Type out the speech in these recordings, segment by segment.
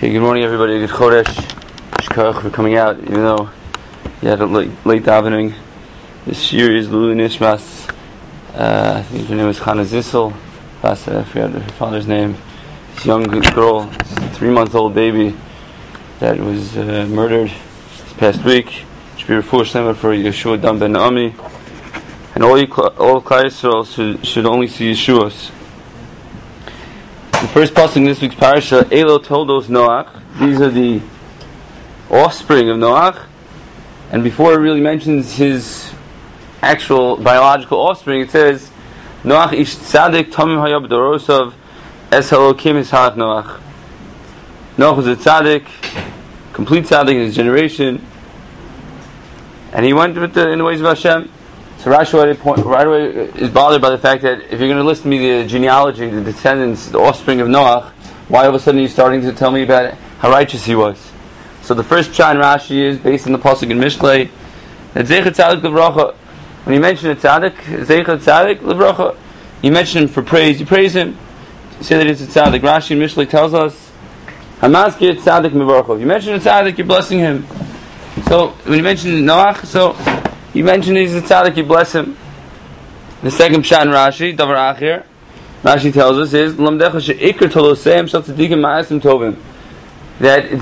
Okay, good morning everybody, good Chodesh. Shkoch for coming out, even though you had a late davening. This year is Lulu Nishmas. I think her name was Chana Zissel. I forgot her father's name. This young girl, this 3-month-old baby that was murdered this past week. Should be refuah shlema for Yeshua Dam Ben Ami. And all Klal Yisrael should only see Yeshuas. The first pasuk in this week's parasha, Elo Toldos Noach. These are the offspring of Noach. And before it really mentions his actual biological offspring, it says, Noach ish tzadik tamim hayab dorosav es halokim ishach Noach. Noach was a tzadik, complete tzadik in his generation, and he went in the ways of Hashem. So Rashi right away is bothered by the fact that if you're going to list me the genealogy, the descendants, the offspring of Noach, why all of a sudden are you starting to tell me about how righteous he was? So the first pshat in Rashi is based on the pasuk in Mishlei that Zecher Tzadik L'Vracha. When you mention a tzaddik, Zecher Tzadik L'Vracha, you mention him for praise. You praise him. You say that he's a tzaddik. Rashi in Mishlei tells us Hamaskir Tzadik M'Vracha. If you mention a tzaddik, you're blessing him. So when you mention Noach, so you mention he's a tzaddik, you bless him. The second pshat in Rashi, Davar Achir, Rashi tells us is Lamdecha she'ikr toloseim shel tzadikim ma'asim tovim. That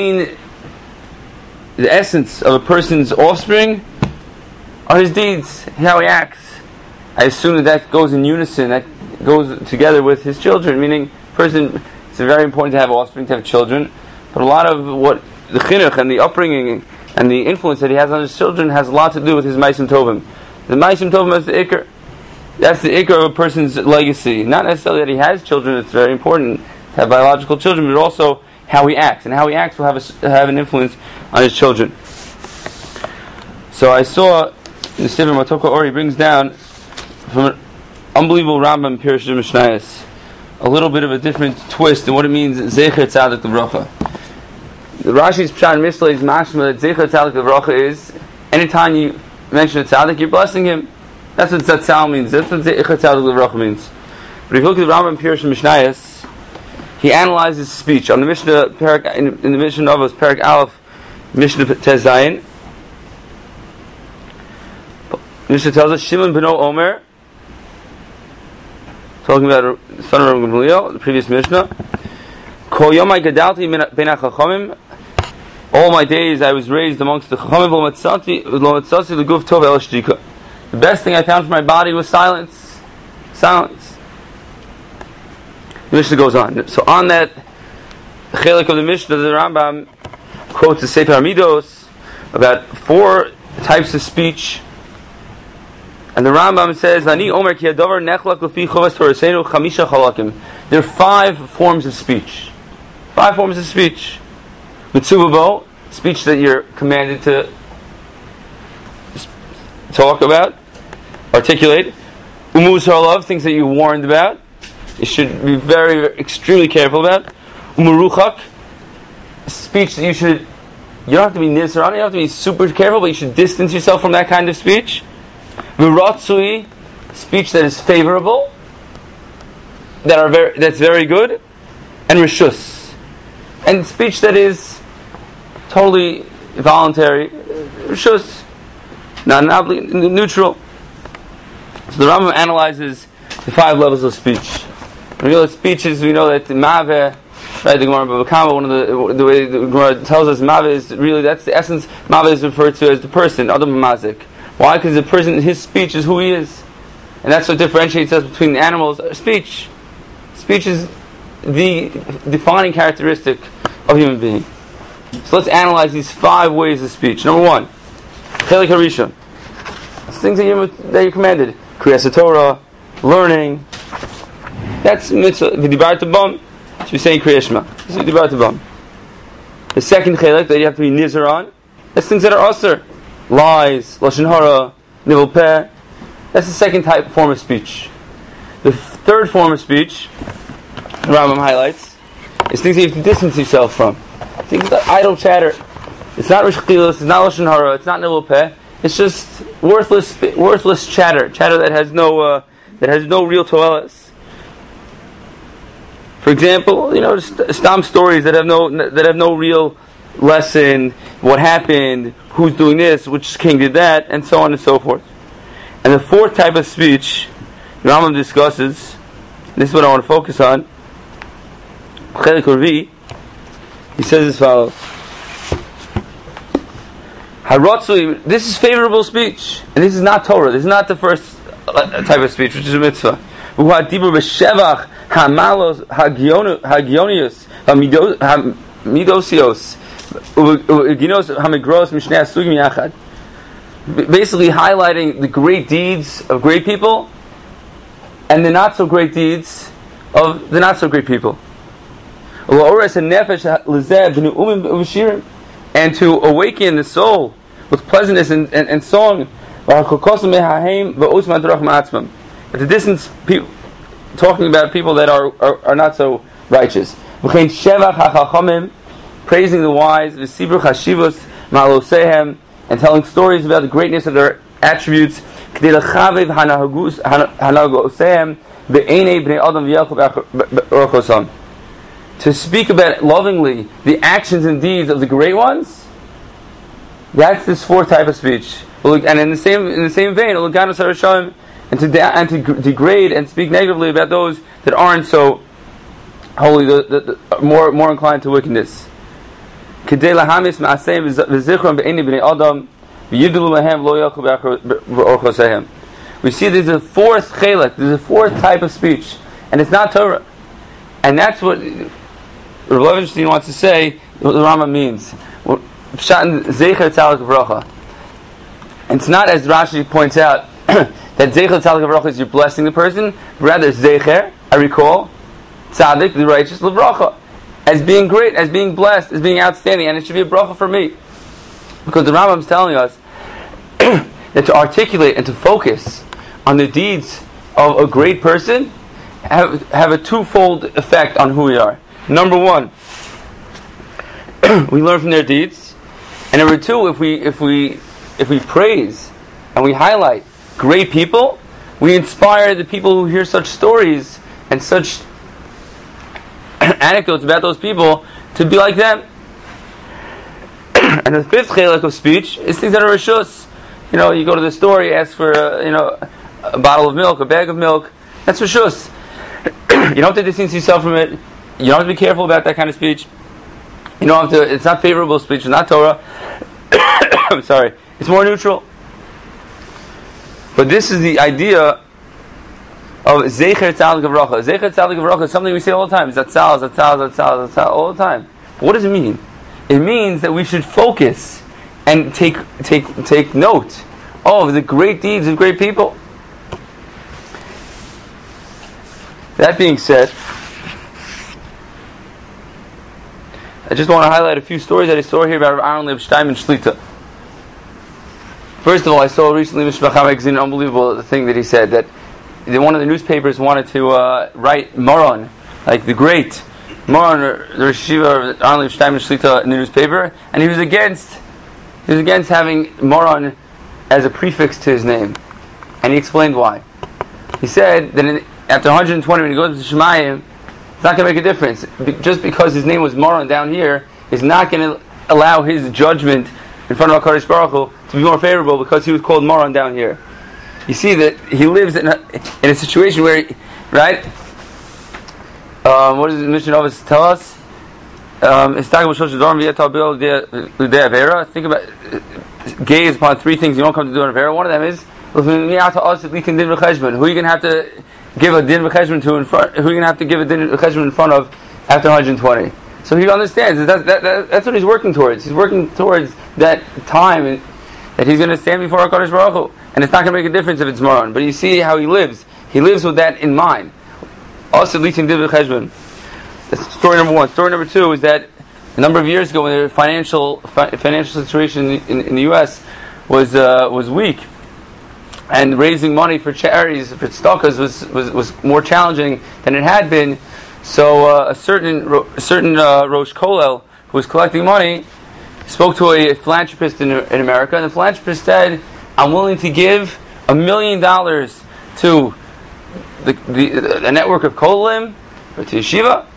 the essence of a person's offspring are his deeds, how he acts. I assume that goes in unison, that goes together with his children, meaning person, it's very important to have offspring, to have children, but a lot of what the chinuch and the upbringing and the influence that he has on his children has a lot to do with his Ma'asim Tovim. The Ma'asim Tovim is the Iker. That's the Iker of a person's legacy. Not necessarily that he has children, it's very important to have biological children, but also how he acts. And how he acts will have an influence on his children. So I saw the Sefer Matoko Ori brings down from an unbelievable Rambam Pirush Mishnayos a little bit of a different twist in what it means Zecher Tzadik L'Vracha. The Rashi's pshat in Mishlei is mashma that Zecher Tzadik L'Vracha is anytime you mention a tzaddik, you're blessing him. That's what Zatzal means. That's what Zecher Tzadik L'Vracha means. But if you look at the Rambam Pirush Mishnayos, he analyzes speech on the Mishnah in the Mishnah Novos Perak Aleph Mishnah Tezayin. Mishnah tells us Shimon Beno Omer, talking about the son of Rav Gamliel, the previous Mishnah. Kol yomai gadalti ben hachachamim. All my days I was raised amongst the chachamim. Lo matzati leguf tov el shtika. The best thing I found for my body was silence. Silence. The Mishnah goes on. So on that chelik of the Mishnah, the Rambam quotes the Sefer Amidos about 4 types of speech. And the Rambam says, Ani Omer ki hadavar nechlak lefi chovas torasenu chamisha chalakim. There are 5 forms of speech. 5 forms of speech. Mitzuvah, speech that you're commanded to talk about, articulate. Umuz haralav, things that you're warned about. You should be very, very extremely careful about. Umuruchak, speech that you don't have to be nizar on, you don't have to be super careful, but you should distance yourself from that kind of speech. V'ratzui, speech that is favorable, that's very good, and rishus, and speech that is totally voluntary, rishus, not neutral. So the Rambam analyzes the 5 levels of speech. When we know that speech is, we know that maveh, right? The Gemara Bava Kama, the way the Gemara tells us, maveh is really, that's the essence. Maveh is referred to as the person, Adam Mazik. Why? Because the person, his speech is who he is. And that's what differentiates us between the animals. Speech. Speech is the defining characteristic of human being. So let's analyze these 5 ways of speech. Number 1, Chelik Harishon. It's things that you're commanded. Kriyas Torah, learning. That's mitzvah. V'dibar Tabam. So you're saying Kriyas Shema. This is V'dibar Tabam. The second Chelik that you have to be nizar on, that's things that are asur. Lies, lashon hara, nivel peh. That's the second form of speech. The third form of speech, the Rambam highlights, is things that you have to distance yourself from. Things like idle chatter. It's not rish chilas, it's not lashon hara, it's not nivel peh. It's just worthless chatter that has no real toelas. For example, stam stories that have no real lesson, what happened, who's doing this, which king did that, and so on and so forth. And the fourth type of speech the Rambam discusses, this is what I want to focus on, Chelik Revi, he says as follows: Haratzui, this is favorable speech, and this is not Torah. This is not the first type of speech, which is a mitzvah. U'hadibur b'shevach hamalos hagionius hamidosios u'ginos hamigros mishnei asugim yachad. Basically, highlighting the great deeds of great people and the not so great deeds of the not so great people. And to awaken the soul with pleasantness and song. At the distance, people talking about people that are not so righteous. Praising the wise, and telling stories about the greatness of their attributes. To speak about lovingly the actions and deeds of the great ones. That's this fourth type of speech. And in the same vein, and to degrade and speak negatively about those that aren't so holy, the more inclined to wickedness. We see there's a fourth chelek, there's a fourth type of speech, and it's not Torah. And that's what Rav Levenstein wants to say, what the Rambam means. It's not, as Rashi points out, that Zecher Tzaddik Levracha is you're blessing the person, rather Zecher, I recall, Tzaddik, the righteous, Levracha, as being great, as being blessed, as being outstanding, and it should be a bracha for me. Because the Rambam is telling us that to articulate and to focus on the deeds of a great person have a twofold effect on who we are. Number one, we learn from their deeds, and number two, if we praise and we highlight great people, we inspire the people who hear such stories and such anecdotes about those people to be like them. And the fifth chelek of speech is things that are rishus. You go to the store, you ask for a bottle of milk, a bag of milk. That's rishus. You don't have to distance yourself from it. You don't have to be careful about that kind of speech. You don't have to. It's not favorable speech. It's not Torah. I'm sorry. It's more neutral. But this is the idea of Zecher Tzaddik Levracha. Zecher Tzaddik Levracha is something we say all the time. Zatzal, all the time. But what does it mean? It means that we should focus and take note of the great deeds of great people. That being said, I just want to highlight a few stories that I saw here about Aaron Leib Steinman Shlita. First of all, I saw recently Mishpacha magazine, an unbelievable thing that he said, that one of the newspapers wanted to write Moron, like the great Moron, the Rishiva of Aaron Leib Steinman Shlita in the newspaper, and he was against having Moron as a prefix to his name. And he explained why. He said that after 120, when he goes to Shemayim, it's not going to make a difference. Just because his name was Moron down here is not going to allow his judgment in front of HaKadosh Baruch Hu to be more favorable because he was called Moron down here. You see that he lives in a situation where, right? What does the Mishnah Novus tell us? Think about gaze upon three things you don't come to do an Avera. One of them is who are you going to have to give a din v'cheshbon to in front? Who are you going to have to give a din v'cheshbon in front of after 120? So he understands that's what he's working towards. He's working towards that time that he's going to stand before HaKadosh Baruch Hu, and it's not going to make a difference if it's Moron. But you see how he lives. He lives with that in mind. Also, leaching din v'cheshbon. That's story number one. Story number two is that a number of years ago, when the financial situation in the U.S. was weak, and raising money for charities, for tzedakahs, was more challenging than it had been. So a certain Rosh Kollel, who was collecting money, spoke to a philanthropist in America, and the philanthropist said, "I'm willing to give $1 million to the network of Kollel or to Yeshiva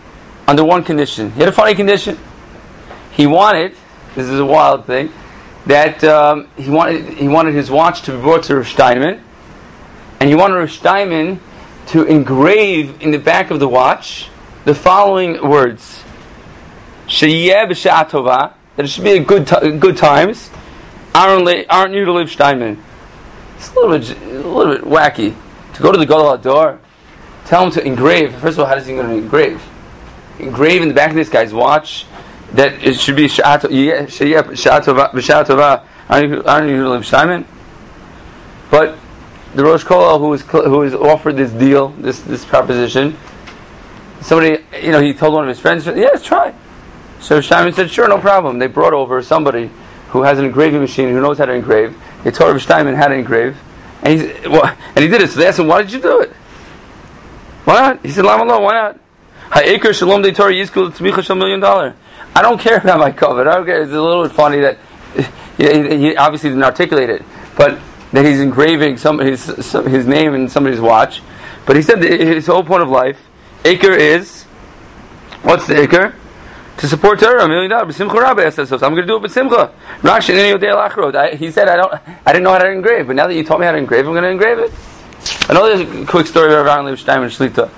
under one condition. He had a funny condition. He wanted, this is a wild thing, that he wanted his watch to be brought to Rosh Steinman, and he wanted Rosh Steinman to engrave in the back of the watch the following words: Sheyeh b'sha'a tova, that it should be a good times. Aren't you to live Steinman? It's a little bit wacky to go to the Gadol Hador, tell him to engrave. First of all, how does he going to engrave? Engrave in the back of this guy's watch that it should be Sheyeh b'sha'a tova. Aren't you to live Steinman? But the Rosh Kollel who was offered this deal, this proposition, somebody, he told one of his friends, yes, try. So Steinman said, sure, no problem. They brought over somebody who has an engraving machine, who knows how to engrave. They told Rav Steinman how to engrave, and he did it. So they asked him, why did you do it? Why not? He said, Lama lo, why not? Ha'eker shalom de Torah yizkul tzmicha shel $1 million. I don't care about my covet. I don't care. It's a little bit funny that he obviously didn't articulate it, but that he's engraving his name in somebody's watch. But he said that his whole point of life, Aker is, what's the Aker? To support Torah, $1 million. I'm going to do it with Simcha. He said, I didn't know how to engrave, but now that you taught me how to engrave, I'm going to engrave it. Another quick story about Aaron Leib Steinman Shlita.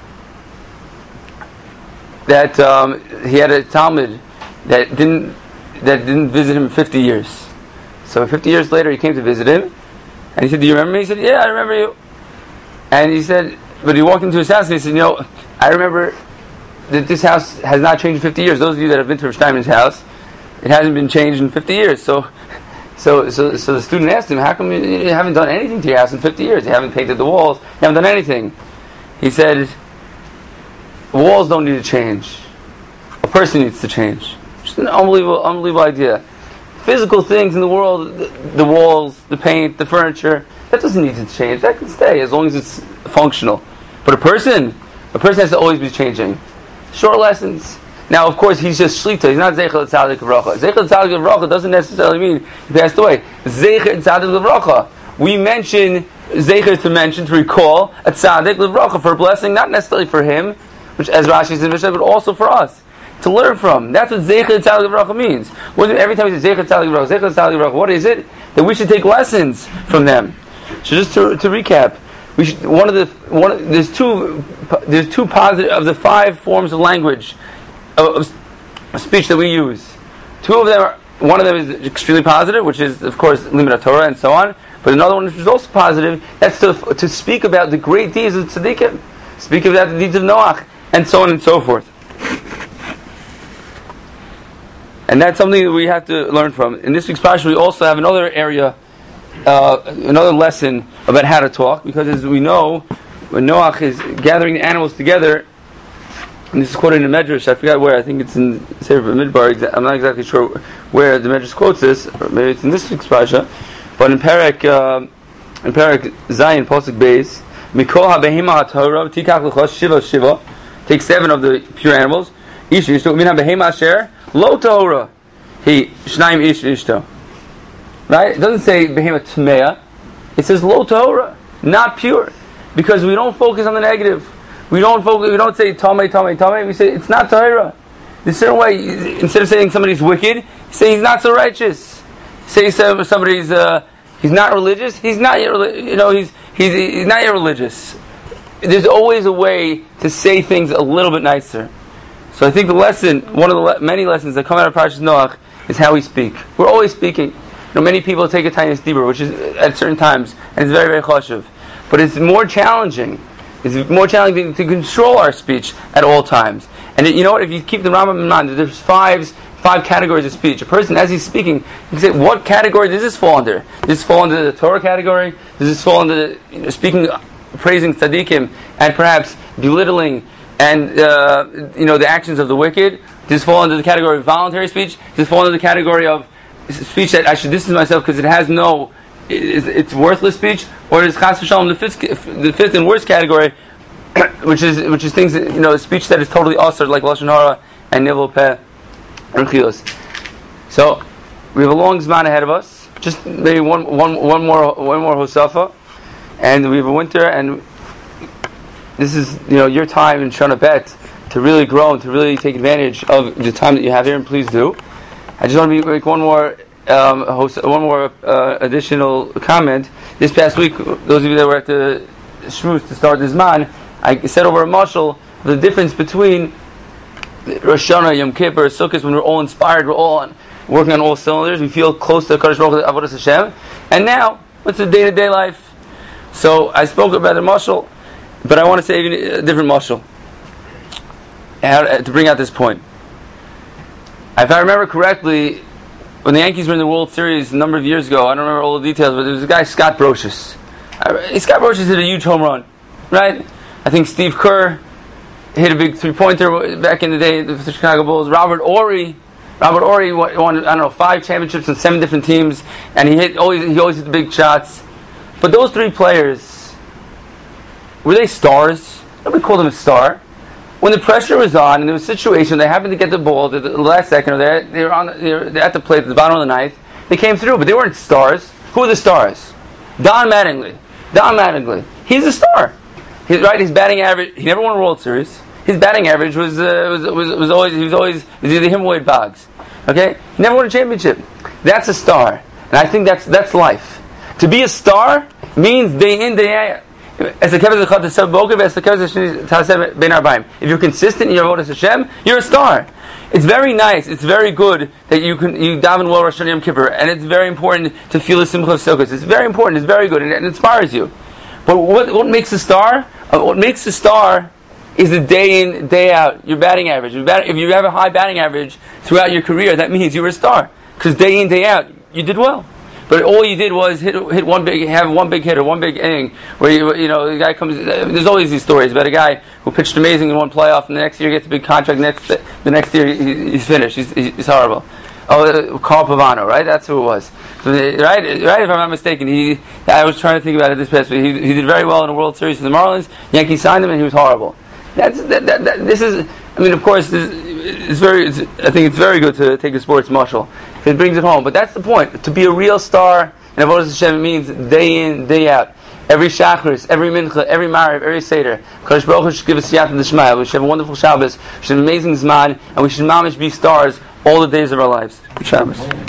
That he had a Talmud that didn't visit him in 50 years. So 50 years later, he came to visit him, and he said, "Do you remember me?" He said, "Yeah, I remember you." And he said, but he walked into his house and he said, I remember that this house has not changed in 50 years. Those of you that have been to Rav Steinman's house, it hasn't been changed in 50 years. So the student asked him, how come you haven't done anything to your house in 50 years? You haven't painted the walls, you haven't done anything. He said, walls don't need to change. A person needs to change. Just an unbelievable idea. Physical things in the world, the walls, the paint, the furniture, that doesn't need to change. That can stay as long as it's functional. But a person has to always be changing. Short lessons. Now, of course, he's just shlita. He's not zeicher tzadik v'racha. Zeicher tzadik v'racha doesn't necessarily mean he passed away. Zeicher tzadik v'racha. We mention zeicher to recall a tzadik v'racha for a blessing, not necessarily for him, which as Rashi says in Mishnah, but also for us to learn from. That's what zeicher tzadik v'racha means. Every time we say zeicher tzadik v'racha, what is it? That we should take lessons from them. So just to recap. There's two positive of the 5 forms of language of speech that we use. One of them is extremely positive, which is of course limud Torah and so on. But another one which is also positive, that's to speak about the great deeds of tzaddikim, speak about the deeds of Noach, and so on and so forth. And that's something that we have to learn from. In this week's parsha, we also have another area. Another lesson about how to talk, because as we know, when Noach is gathering the animals together, and this is quoted in the Medrash, I forgot where, I think it's in Sefer Midbar, I'm not exactly sure where the Medrash quotes this, or maybe it's in this week's Parsha, but in Perek Zayin, Pasuk Beis, Mikol HaBehema HaTorah, Tikach L'chos Shiva, take 7 of the pure animals, Ish Ishto, Min HaBehema Asher, Lo Torah, He, Shnaim Ish Ishto. Right? It doesn't say Behema Tmeya. It says Lo Torah, not pure. Because we don't focus on the negative. We don't say Tamei. We say it's not Torah. There's a certain way, instead of saying somebody's wicked, you say he's not so righteous. You say somebody's he's not religious. He's not yet he's not yet religious. There's always a way to say things a little bit nicer. So I think the lesson, one of the many lessons that come out of Parshas Noach, is how we speak. We're always speaking. Many people take a tiniest dibur, which is at certain times, and it's very, very chashuv. But it's more challenging. It's more challenging to control our speech at all times. And you know what? If you keep the Rambam in mind, there's five categories of speech. A person, as he's speaking, you can say, what category does this fall under? Does this fall under the Torah category? Does this fall under speaking, praising tzaddikim, and perhaps belittling and the actions of the wicked? Does this fall under the category of voluntary speech? Does this fall under the category of speech that I should distance myself because it has it's worthless speech, or is chas v'shalom the fifth and worst category, which is things that, speech that is totally usher, like lashon hara and nivel peh and chilos. So we have a long zman ahead of us. Just maybe one more hosafa, and we have a winter, and this is your time in Shana Bet to really grow and to really take advantage of the time that you have here, and please do. I just want to make one more additional comment. This past week, those of you that were at the Shmuz to start this man, I said over a mashal the difference between Rosh Hashanah, Yom Kippur, Sukkot, when we're all inspired, we're all working on all cylinders, we feel close to Kadosh Baruch Hu, Avodas Hashem. And now, what's the day-to-day life? So I spoke about the mashal, but I want to say even a different mashal to bring out this point. If I remember correctly, when the Yankees were in the World Series a number of years ago, I don't remember all the details, but there was a guy, Scott Brocious. Scott Brocious hit a huge home run, right? I think Steve Kerr hit a big three-pointer back in the day for the Chicago Bulls. Robert Ory won, I don't know, 5 championships on 7 different teams, and he always hit the big shots. But those 3 players, were they stars? Nobody called them a star. When the pressure was on, and there was a situation, they happened to get the ball at the last second, or they're at the plate at the bottom of the ninth, they came through, but they weren't stars. Who were the stars? Don Mattingly. He's a star. His batting average, he never won a World Series. His batting average was always either him or Wade Boggs. Okay? He never won a championship. That's a star. And I think that's life. To be a star means day in, day out. If you're consistent in your Avodas Hashem, you're a star. It's very nice, it's very good that you daven well Rosh Hashanah Yom Kippur, and it's very important to feel the Simcha of Sukkot. It's very important, it's very good, and it inspires you. But what makes a star? What makes a star is the day in, day out, your batting average. If you have a high batting average throughout your career, that means you were a star. Because day in, day out, you did well. But all you did was have one big hit or one big inning where the guy comes. There's always these stories about a guy who pitched amazing in one playoff, and the next year gets a big contract. The next year he's finished. He's horrible. Oh, Carl Pavano, right? That's who it was. So, right. If I'm not mistaken, I was trying to think about it this past week. He did very well in the World Series for the Marlins. Yankees signed him, and he was horrible. This is. I mean, of course, I think it's very good to take a sports mashal. It brings it home. But that's the point. To be a real star in Avodas Hashem means day in, day out. Every Shachris, every Mincha, every Mariv, every Seder. Kadosh Baruch Hu should give us Siyat and D'Shmaya. We should have a wonderful Shabbos. We should have an amazing Zman. And we should mamish be stars all the days of our lives. Good Shabbos.